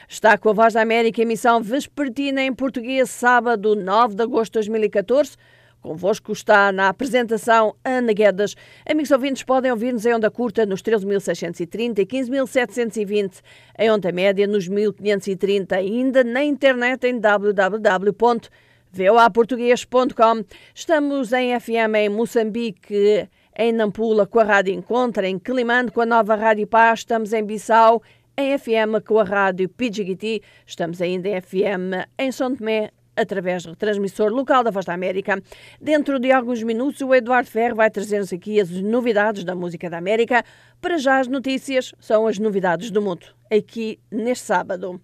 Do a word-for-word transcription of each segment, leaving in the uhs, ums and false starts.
Está com a Voz da América, emissão vespertina em português, sábado nove de agosto de dois mil e catorze. Convosco está na apresentação Ana Guedes. Amigos ouvintes, podem ouvir-nos em onda curta nos treze mil seiscentos e trinta e quinze mil setecentos e vinte, em onda média nos mil quinhentos e trinta, ainda na internet em w w w ponto voa português ponto com. Estamos em F M em Moçambique, em Nampula com a Rádio Encontra, em Quelimane com a nova Rádio Paz, estamos em Bissau, em F M com a Rádio Pidjigiti, estamos ainda em F M em São Tomé, através do transmissor local da Voz da América. Dentro de alguns minutos, o Eduardo Ferro vai trazer-nos aqui as novidades da música da América. Para já, as notícias são as novidades do mundo, aqui neste sábado.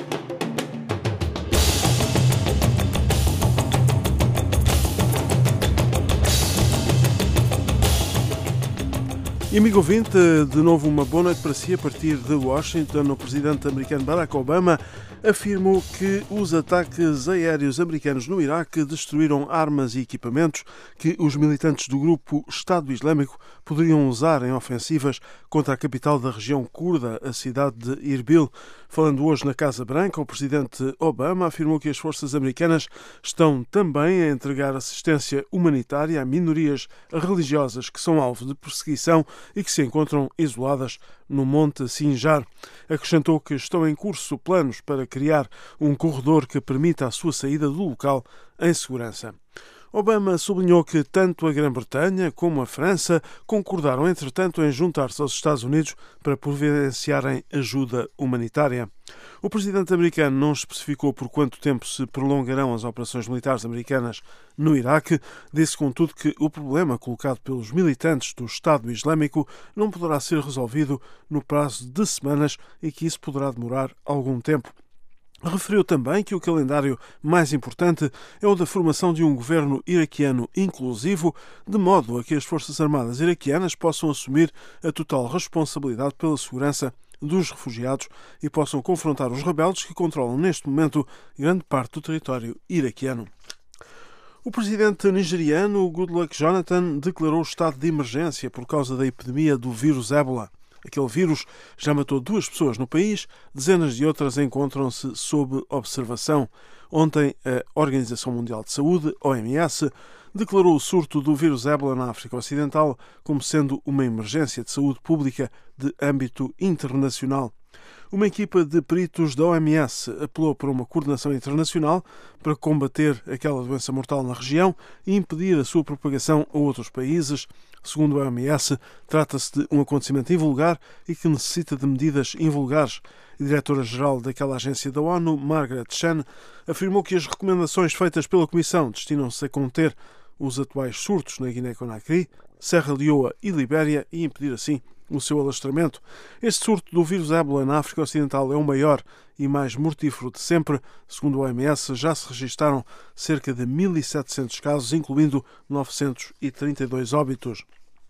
E amigo ouvinte, de novo uma boa noite para si. A partir de Washington, o presidente americano Barack Obama afirmou que os ataques aéreos americanos no Iraque destruíram armas e equipamentos que os militantes do grupo Estado Islâmico poderiam usar em ofensivas contra a capital da região curda, a cidade de Irbil. Falando hoje na Casa Branca, o presidente Obama afirmou que as forças americanas estão também a entregar assistência humanitária a minorias religiosas que são alvo de perseguição e que se encontram isoladas no Monte Sinjar. Acrescentou que estão em curso planos para criar um corredor que permita a sua saída do local em segurança. Obama sublinhou que tanto a Grã-Bretanha como a França concordaram, entretanto, em juntar-se aos Estados Unidos para providenciarem ajuda humanitária. O presidente americano não especificou por quanto tempo se prolongarão as operações militares americanas no Iraque. Disse, contudo, que o problema colocado pelos militantes do Estado Islâmico não poderá ser resolvido no prazo de semanas e que isso poderá demorar algum tempo. Referiu também que o calendário mais importante é o da formação de um governo iraquiano inclusivo, de modo a que as Forças Armadas iraquianas possam assumir a total responsabilidade pela segurança dos refugiados e possam confrontar os rebeldes que controlam neste momento grande parte do território iraquiano. O presidente nigeriano Goodluck Jonathan declarou estado de emergência por causa da epidemia do vírus ébola. Aquele vírus já matou duas pessoas no país, dezenas de outras encontram-se sob observação. Ontem, a Organização Mundial de Saúde, O M S, declarou o surto do vírus ébola na África Ocidental como sendo uma emergência de saúde pública de âmbito internacional. Uma equipa de peritos da O M S apelou por uma coordenação internacional para combater aquela doença mortal na região e impedir a sua propagação a outros países. Segundo a O M S, trata-se de um acontecimento invulgar e que necessita de medidas invulgares. A diretora-geral daquela agência da ONU, Margaret Chan, afirmou que as recomendações feitas pela Comissão destinam-se a conter os atuais surtos na Guiné-Conakry, Serra Leoa e Libéria e impedir assim o seu alastramento. Este surto do vírus ébola na África Ocidental é o maior e mais mortífero de sempre. Segundo o O M S, já se registaram cerca de mil e setecentos casos, incluindo novecentos e trinta e dois óbitos.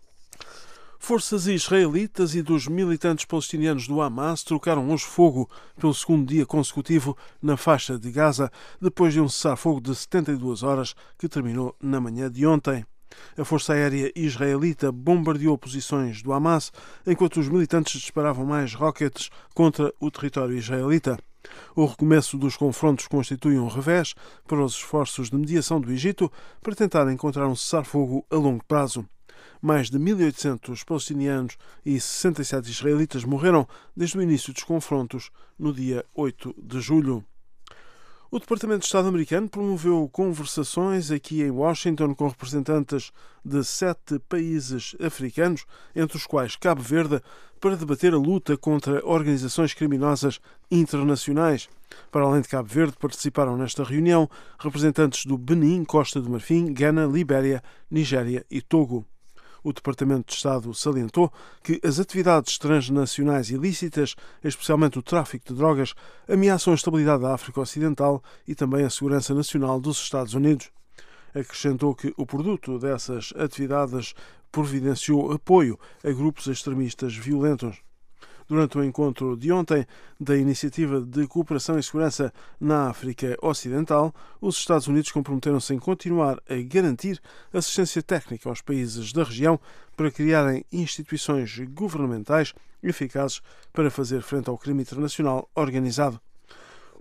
Forças israelitas e dos militantes palestinianos do Hamas trocaram hoje fogo pelo segundo dia consecutivo na faixa de Gaza, depois de um cessar-fogo de setenta e duas horas que terminou na manhã de ontem. A Força Aérea Israelita bombardeou posições do Hamas, enquanto os militantes disparavam mais rockets contra o território israelita. O recomeço dos confrontos constitui um revés para os esforços de mediação do Egito para tentar encontrar um cessar-fogo a longo prazo. Mais de mil e oitocentos palestinianos e sessenta e sete israelitas morreram desde o início dos confrontos no dia oito de julho. O Departamento de Estado americano promoveu conversações aqui em Washington com representantes de sete países africanos, entre os quais Cabo Verde, para debater a luta contra organizações criminosas internacionais. Para além de Cabo Verde, participaram nesta reunião representantes do Benin, Costa do Marfim, Gana, Libéria, Nigéria e Togo. O Departamento de Estado salientou que as atividades transnacionais ilícitas, especialmente o tráfico de drogas, ameaçam a estabilidade da África Ocidental e também a segurança nacional dos Estados Unidos. Acrescentou que o produto dessas atividades providenciou apoio a grupos extremistas violentos. Durante o encontro de ontem da Iniciativa de Cooperação e Segurança na África Ocidental, os Estados Unidos comprometeram-se em continuar a garantir assistência técnica aos países da região para criarem instituições governamentais eficazes para fazer frente ao crime internacional organizado.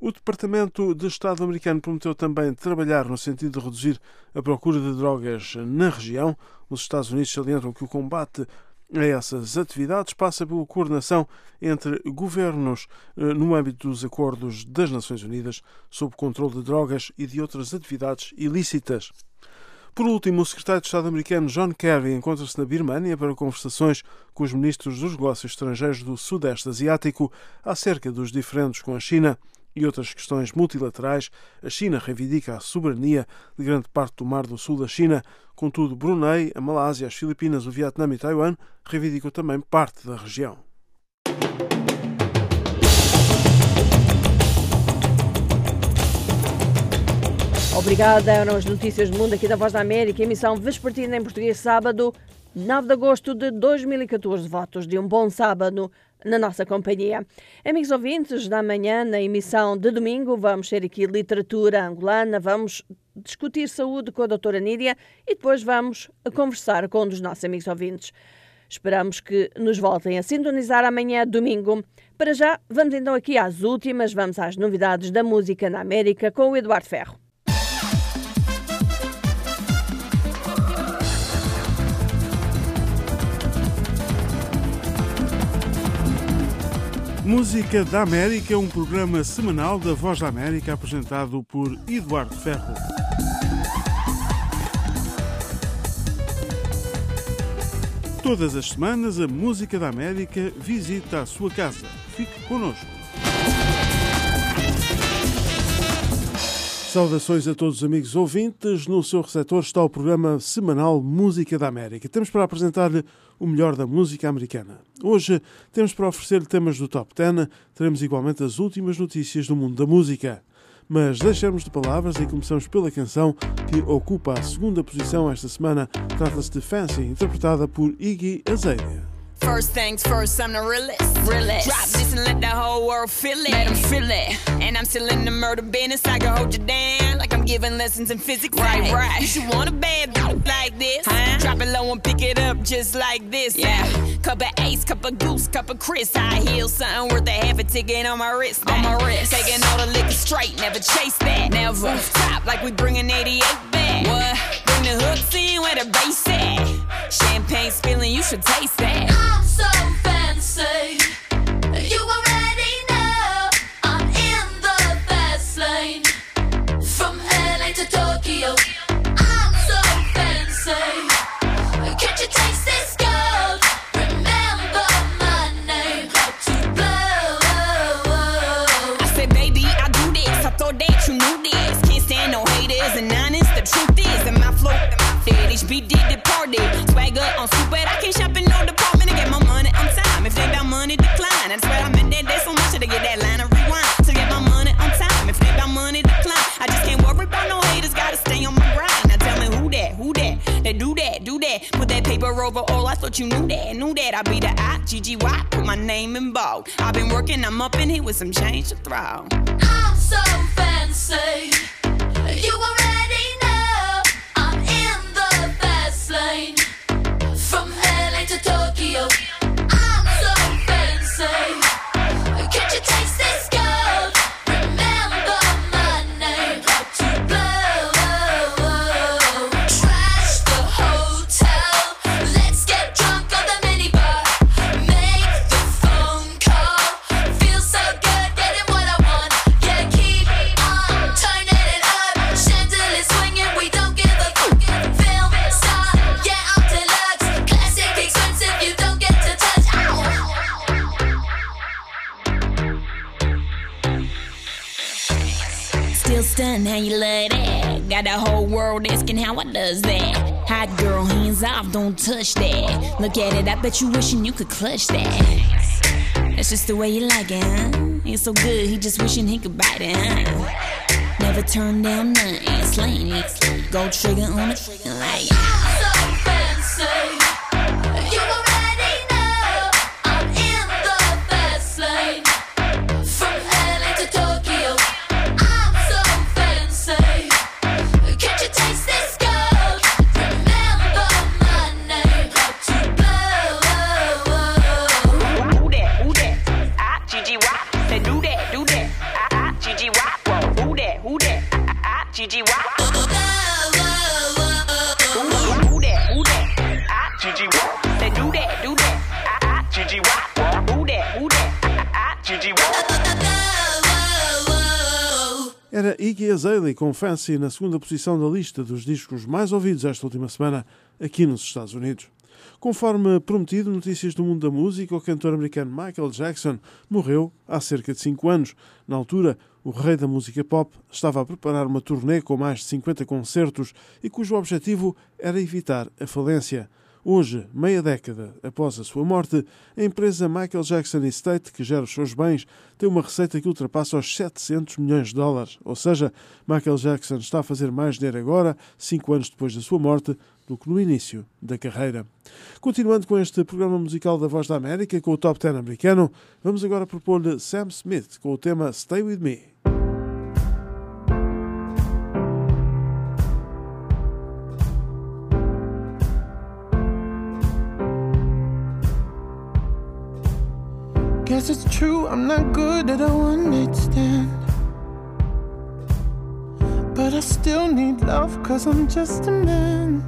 O Departamento de Estado americano prometeu também trabalhar no sentido de reduzir a procura de drogas na região. Os Estados Unidos salientam que o combate a essas atividades passa pela coordenação entre governos no âmbito dos acordos das Nações Unidas sobre o controle de drogas e de outras atividades ilícitas. Por último, o secretário de Estado americano John Kerry encontra-se na Birmânia para conversações com os ministros dos negócios estrangeiros do Sudeste Asiático acerca dos diferendos com a China e outras questões multilaterais. A China reivindica a soberania de grande parte do Mar do Sul da China. Contudo, Brunei, a Malásia, as Filipinas, o Vietnã e Taiwan reivindicam também parte da região. Obrigada. Eram as notícias do mundo aqui da Voz da América, emissão vespertina em português, sábado, nove de agosto de dois mil e catorze. Votos de um bom sábado na nossa companhia. Amigos ouvintes, da manhã, na emissão de domingo, vamos ter aqui literatura angolana, vamos discutir saúde com a doutora Nídia e depois vamos conversar com um dos nossos amigos ouvintes. Esperamos que nos voltem a sintonizar amanhã, domingo. Para já, vamos então aqui às últimas, vamos às novidades da música na América com o Eduardo Ferro. Música da América é um programa semanal da Voz da América apresentado por Eduardo Ferro. Todas as semanas a Música da América visita a sua casa. Fique connosco. Saudações a todos os amigos ouvintes. No seu receptor está o programa semanal Música da América. Temos para apresentar-lhe o melhor da música americana. Hoje temos para oferecer temas do Top dez, teremos igualmente as últimas notícias do mundo da música. Mas deixemos de palavras e começamos pela canção que ocupa a segunda posição esta semana. Trata-se de Fancy, interpretada por Iggy Azalea. First things first, I'm the realest. realest. Drop this and let the whole world feel it. Let them feel it. And I'm still in the murder business. I can hold you down like I'm giving lessons in physics. Right, right. You should want a bad bitch like this. Huh? Drop it low and pick it up just like this. Yeah. Cup of Ace, cup of Goose, cup of Chris. High heels, something worth a half a ticket on my wrist. On my wrist. Taking all the liquor straight, never chase that. Never. Top like we bringing eighty-eight back. What? Bring the hooks in where the bass at. Champagne spilling, you should taste that. I'm so fancy. You already know I'm in the fast lane. From L A to Tokyo, I'm so fancy. Can't you taste this gold? Remember my name, how to blow. I said, baby, I do this. I thought that you knew this. Can't stand no haters and honest. The truth is that my flow, that H B did the party. Swagger on super, I can't shop in no department to get my money on time. If they got money, decline. That's where I'm in that. There's so much to get that line of rewind. To get my money on time. If they got money, decline. I just can't worry about no haters. Gotta stay on my grind. Now tell me who that, who that? They do that, do that. Put that paper over all. I thought you knew that, knew that. I be the I G G Y. Put my name in bold. I've been working, I'm up in here with some change to throw. I'm so fancy. You already know I'm in the fast lane. From L A to Tokyo, I'm so fancy. Can't you taste this gold? Remember my name, how to blow. Trash the hotel, let's get drunk on the minibar. Make the phone call, feel so good getting what I want. Yeah, keep on turning it up. Chandelier swinging, we don't give a fuck. Film star, yeah, I'm deluxe. Classic expensive, you don't get to touch. Ow. Still stunned how you love that. Got the whole world asking how I does that. Hot girl, hands off, don't touch that. Look at it, I bet you wishing you could clutch that. That's just the way you like it, huh? It's so good, he just wishing he could bite it, huh? Never turn down nothing, slaying it. Go trigger on it, like I'm so fancy. You already know I'm in the fast lane. From L A to Tokyo, I'm so fancy. Can't you taste this gold? Remember my name, how to blow. who that, who that? I G G Y. Say do that, do that. I G G Y. G G what? Who that? Who that? Ah, G G what? Say do that, do that. Ah, ah, G G what? Who that? Who that? Ah, ah, G G what? Era Iggy Azalea com Fancy na segunda posição da lista dos discos mais ouvidos esta última semana aqui nos Estados Unidos. Conforme prometido, notícias do mundo da música, o cantor americano Michael Jackson morreu há cerca de cinco anos. Na altura, o rei da música pop estava a preparar uma turnê com mais de cinquenta concertos e cujo objetivo era evitar a falência. Hoje, meia década após a sua morte, a empresa Michael Jackson Estate, que gera os seus bens, tem uma receita que ultrapassa os setecentos milhões de dólares. Ou seja, Michael Jackson está a fazer mais dinheiro agora, cinco anos depois da sua morte, do que no início da carreira. Continuando com este programa musical da Voz da América, com o Top dez americano, vamos agora propor-lhe Sam Smith com o tema Stay With Me. Guess it's true, I'm not good at a one-night stand, but I still need love, cause I'm just a man.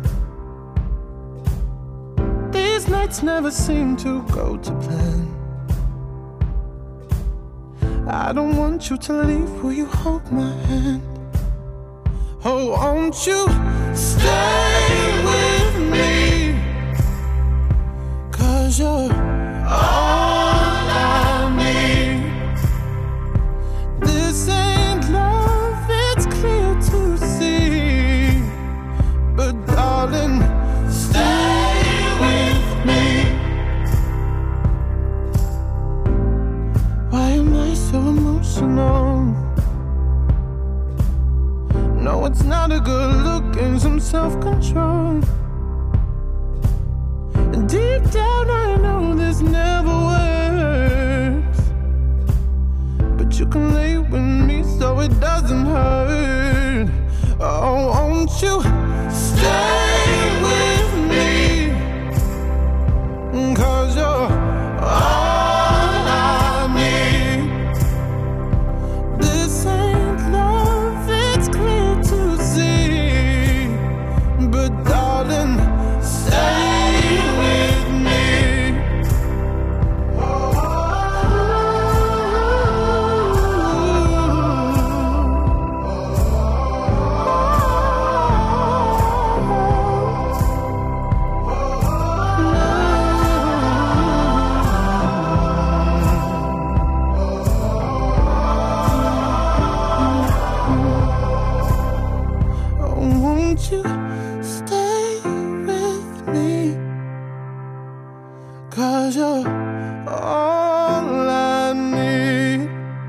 These nights never seem to go to plan. I don't want you to leave, will you hold my hand? Oh, won't you stay with me, cause you're all no, it's not a good look and some self-control. And deep down I know this never works, but you can lay with me so it doesn't hurt. Oh, won't you stay with me, cause you're all I need. This ain't love, it's clear to see, but darling, stay with me. Won't you stay with me, cause you're all I need.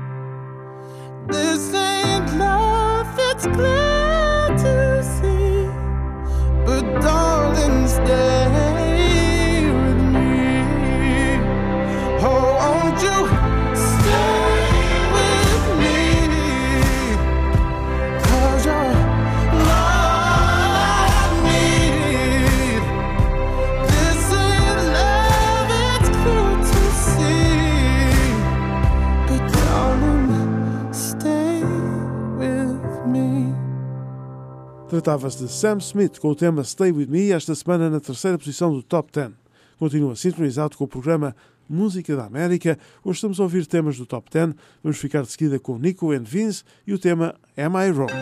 This ain't love, it's clear to see, but darling, stay with me. Oh, won't you stay with me, cause you're Tratava-se de Sam Smith com o tema Stay With Me, esta semana na terceira posição do Top dez. Continua sintonizado com o programa Música da América. Hoje estamos a ouvir temas do Top dez. Vamos ficar de seguida com Nico and Vince e o tema Am I Wrong?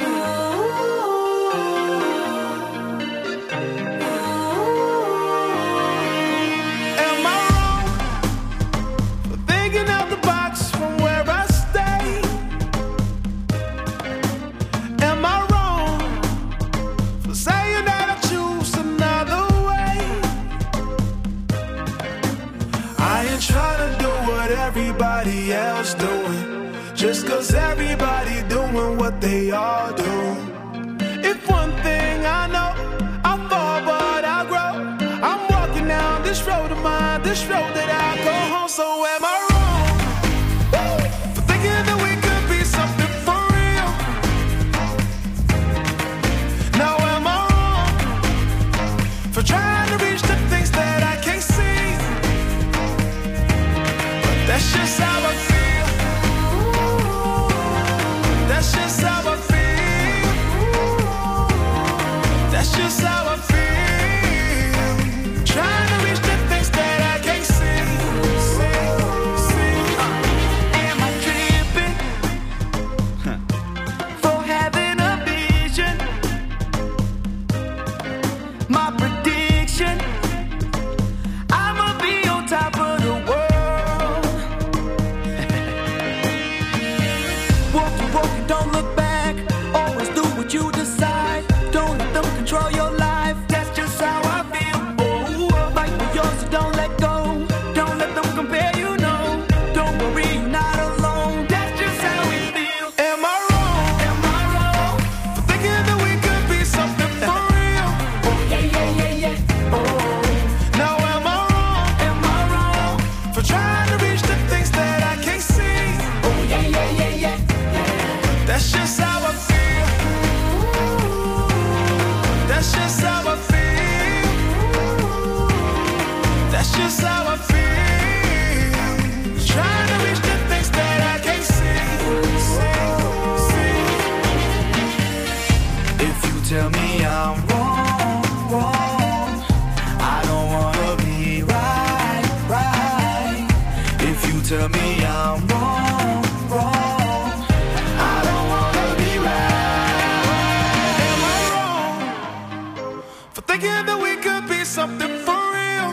Everybody else doing, just cause everybody doing what they all do. If one thing I know, I fall but I grow. I'm walking down this road of mine, this road that I go home. So am I wrong for thinking that we could be something for real? Now am I wrong for trying to reach the things that I can't see? That's just how I feel. That's just how I feel. don't look back. Always do what you decide. Don't let them control your life. That's just how I feel. Oh, fight for yours, so don't let go. Don't let them compare you, no. Don't worry, you're not alone. That's just how we feel. Am I wrong? Am I wrong for thinking that we could be something for real? Oh yeah, yeah, yeah, yeah. Oh, now am I wrong? Am I wrong for trying to reach the things that I can't see? Oh yeah, yeah, yeah, yeah. That's just how I feel. That's just how I feel. That's just how I feel. Trying to reach the things that I can't see. See, see. If you tell me I'm wrong, wrong, I don't wanna be right, right. If you tell me I'm wrong, wrong, I don't wanna be right. Am I wrong for thinking that we could be something for real?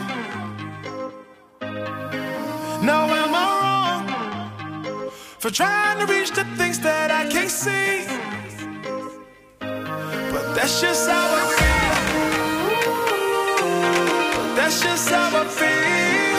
Now am I wrong for trying to reach the things that I can't see? But that's just how I feel. But that's just how I feel.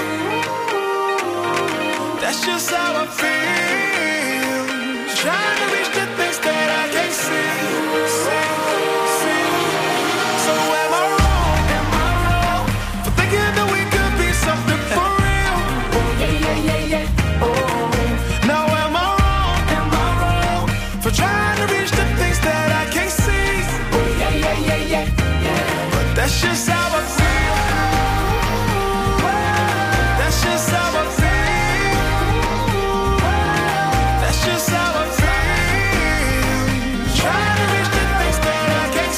That's just how I feel. Trying to reach the things that I can't see. See, see. So am I wrong? Am I wrong for thinking that we could be something for real? Oh yeah, yeah, yeah, yeah. Oh, now am I wrong? Am I wrong for trying to reach the things that I can't see? Oh yeah, yeah, yeah, yeah, yeah. But that's just how I feel. That's just how I feel. That's just how I feel. Trying to reach the things that I can't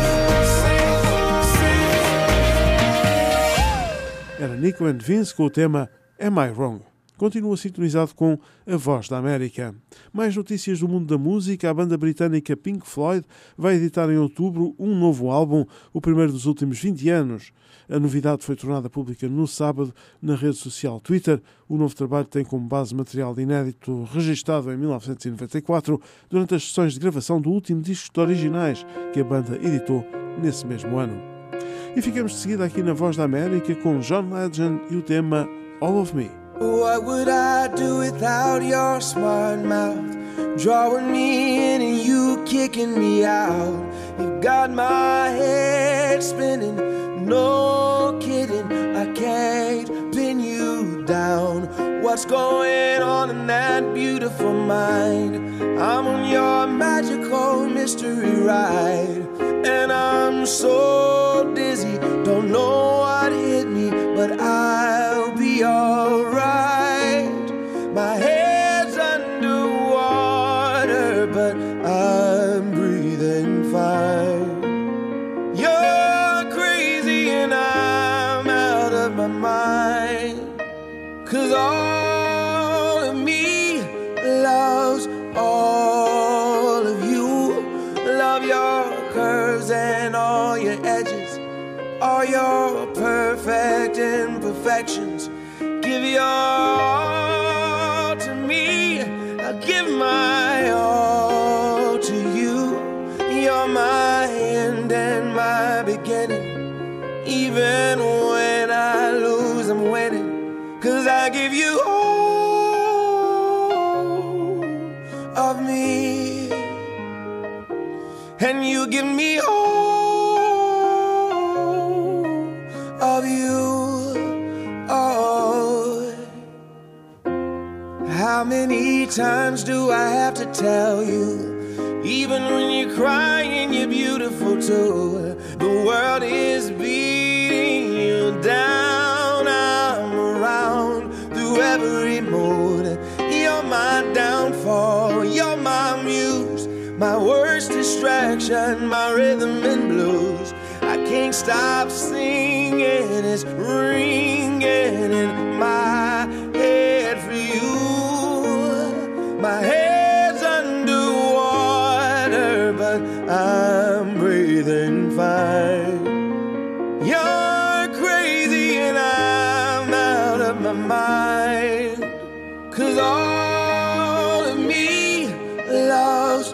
see, see, see. Era Nico and Vince com o tema Am I Wrong? Continua sintonizado com A Voz da América. Mais notícias do mundo da música. A banda britânica Pink Floyd vai editar em outubro um novo álbum, o primeiro dos últimos vinte anos. A novidade foi tornada pública no sábado na rede social Twitter. O novo trabalho tem como base material inédito registado em mil novecentos e noventa e quatro durante as sessões de gravação do último disco de originais que a banda editou nesse mesmo ano. E ficamos de seguida aqui na Voz da América com John Legend e o tema All of Me. What would I do without your smart mouth? Drawing me in and you kicking me out. You've got my head spinning, no kidding. I can't pin you down. What's going on in that beautiful mind? I'm on your magical mystery ride, and I'm so dizzy, don't know what hit me, but I'll be alright. My head's underwater, but I'm breathing fine. You're crazy and I'm out of my mind, 'cause all of me loves all of you. Love your curves and all your edges, all your perfect imperfections. Give your all to me, I'll give my all to you. You're my end and my beginning. Even when I lose, I'm winning, 'cause I give you all of me, and you give me all of you. Oh, how many times do I have to tell you? Even when you're crying, you're beautiful too. The world is beating you down. I'm around through every mood. You're my downfall, you're my muse, my worst distraction, my rhythm and blues. I can't stop singing, it's ringing in my head for you. My head's underwater, but I'm breathing fine. You're crazy and I'm out of my mind, 'cause all of me loves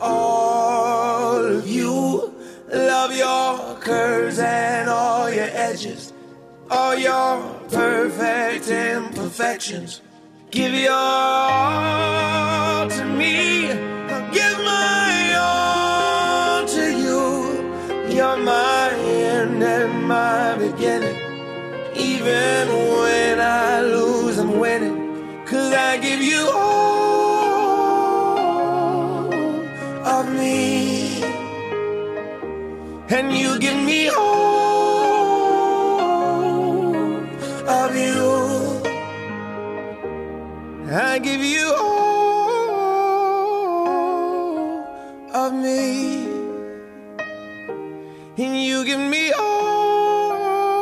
all of you. Love your curves and all your edges, all your perfect imperfections. Give your all to me, I'll give my all to you. You're my end and my beginning. Even when I lose, I'm winning, 'cause I give you all of me, and you give me all of you. I give you all of me, and you give me all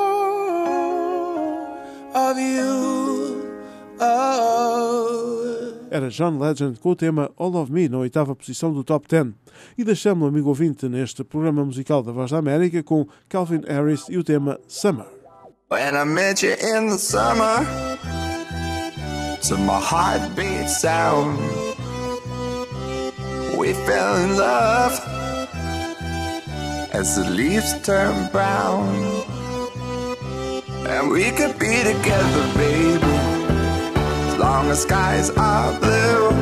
of you. Oh. Era John Legend com o tema All of Me na oitava posição do Top dez. E deixamos o amigo ouvinte neste programa musical da Voz da América com Calvin Harris e o tema Summer. When I met you in the summer, to my heartbeat sound, we fell in love as the leaves turn brown, and we could be together, baby, as long as skies are blue.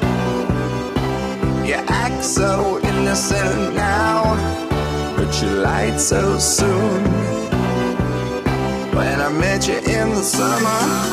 You act so innocent now, but you lied so soon. When I met you in the summer,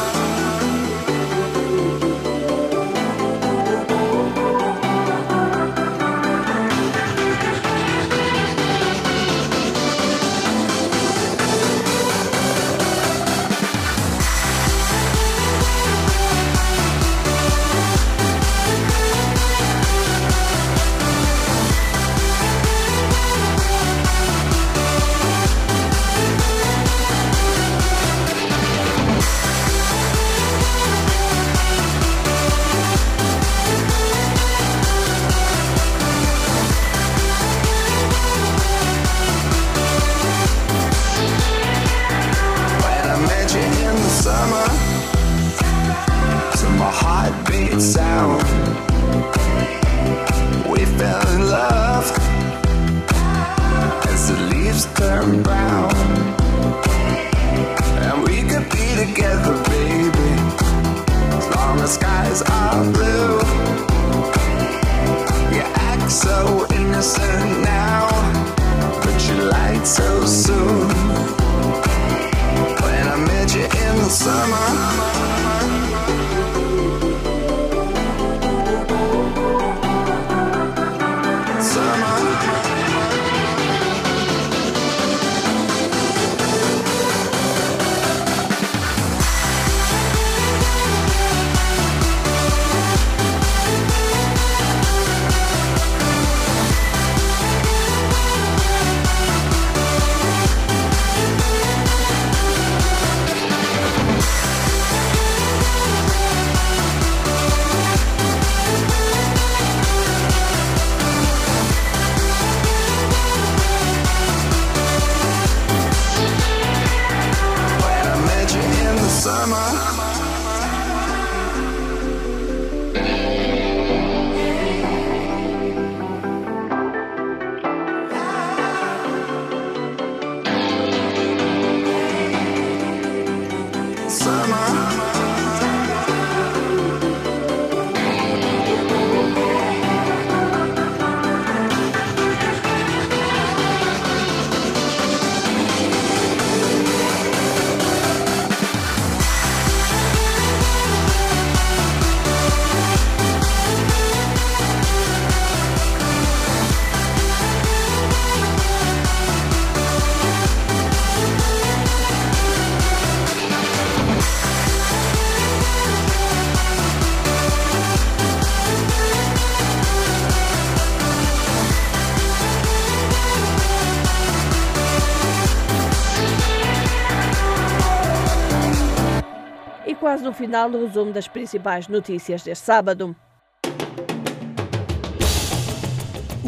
heartbeat sound, we fell in love as the leaves turn brown, and we could be together, baby, as long as skies are blue. You act so innocent now, but you lied so soon. When I met you in the summer, quase no final do resumo das principais notícias deste sábado.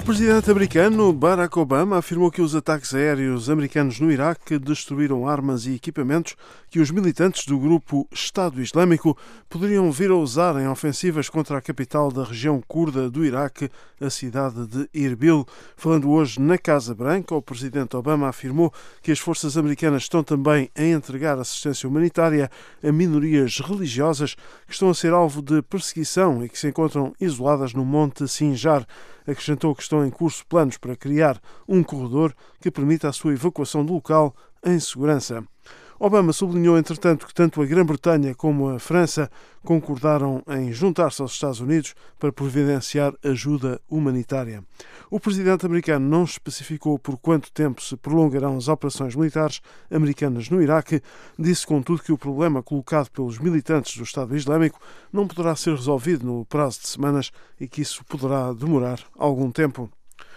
presidente americano Barack Obama afirmou que os ataques aéreos americanos no Iraque destruíram armas e equipamentos que os militantes do grupo Estado Islâmico poderiam vir a usar em ofensivas contra a capital da região curda do Iraque, a cidade de Erbil. Falando hoje na Casa Branca, o presidente Obama afirmou que as forças americanas estão também a entregar assistência humanitária a minorias religiosas que estão a ser alvo de perseguição e que se encontram isoladas no Monte Sinjar. Acrescentou que estão em curso planos para criar um corredor que permita a sua evacuação do local em segurança. Obama sublinhou, entretanto, que tanto a Grã-Bretanha como a França concordaram em juntar-se aos Estados Unidos para providenciar ajuda humanitária. O presidente americano não especificou por quanto tempo se prolongarão as operações militares americanas no Iraque, disse, contudo, que o problema colocado pelos militantes do Estado Islâmico não poderá ser resolvido no prazo de semanas e que isso poderá demorar algum tempo.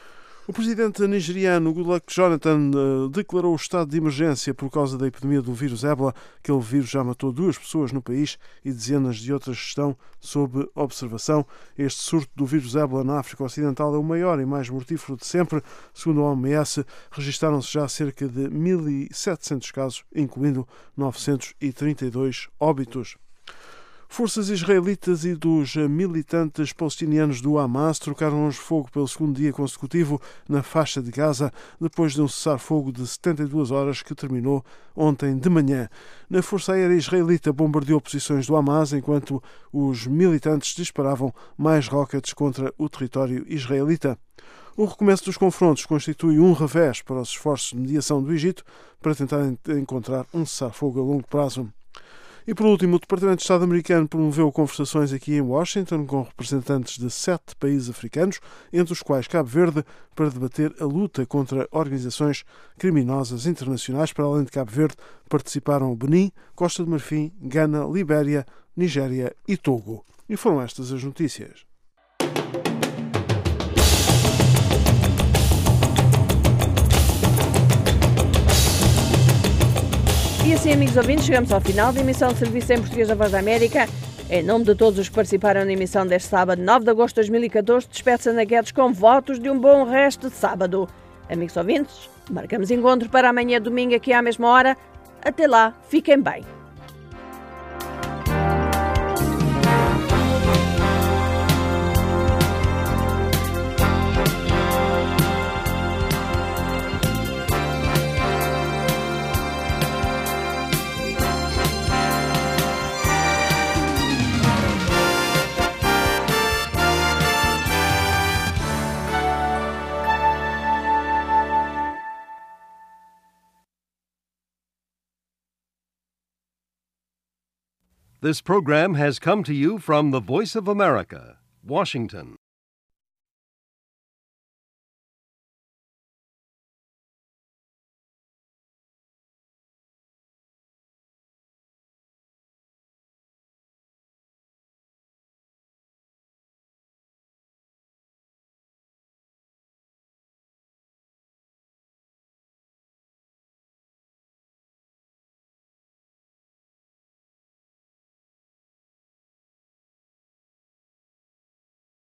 O presidente nigeriano Goodluck Jonathan uh, declarou o estado de emergência por causa da epidemia do vírus ébola. Aquele vírus já matou duas pessoas no país e dezenas de outras estão sob observação. Este surto do vírus ébola na África Ocidental é o maior e mais mortífero de sempre. Segundo a O M S, registaram-se já cerca de mil e setecentos casos, incluindo novecentos e trinta e dois óbitos. Forças israelitas e dos militantes palestinianos do Hamas trocaram hoje fogo pelo segundo dia consecutivo na faixa de Gaza, depois de um cessar-fogo de setenta e duas horas que terminou ontem de manhã. A Força Aérea Israelita bombardeou posições do Hamas enquanto os militantes disparavam mais rockets contra o território israelita. O recomeço dos confrontos constitui um revés para os esforços de mediação do Egito para tentar encontrar um cessar-fogo a longo prazo. E, por último, o Departamento de Estado americano promoveu conversações aqui em Washington com representantes de sete países africanos, entre os quais Cabo Verde, para debater a luta contra organizações criminosas internacionais. Para além de Cabo Verde, participaram Benin, Costa de Marfim, Gana, Libéria, Nigéria e Togo. E foram estas as notícias. E assim, amigos ouvintes, chegamos ao final da emissão de Serviço em Português da Voz da América. Em nome de todos os que participaram na emissão deste sábado, nove de agosto de dois mil e catorze, despede-se Ana Guedes com votos de um bom resto de sábado. Amigos ouvintes, marcamos encontro para amanhã domingo aqui à mesma hora. Até lá, fiquem bem. This program has come to you from the Voice of America, Washington.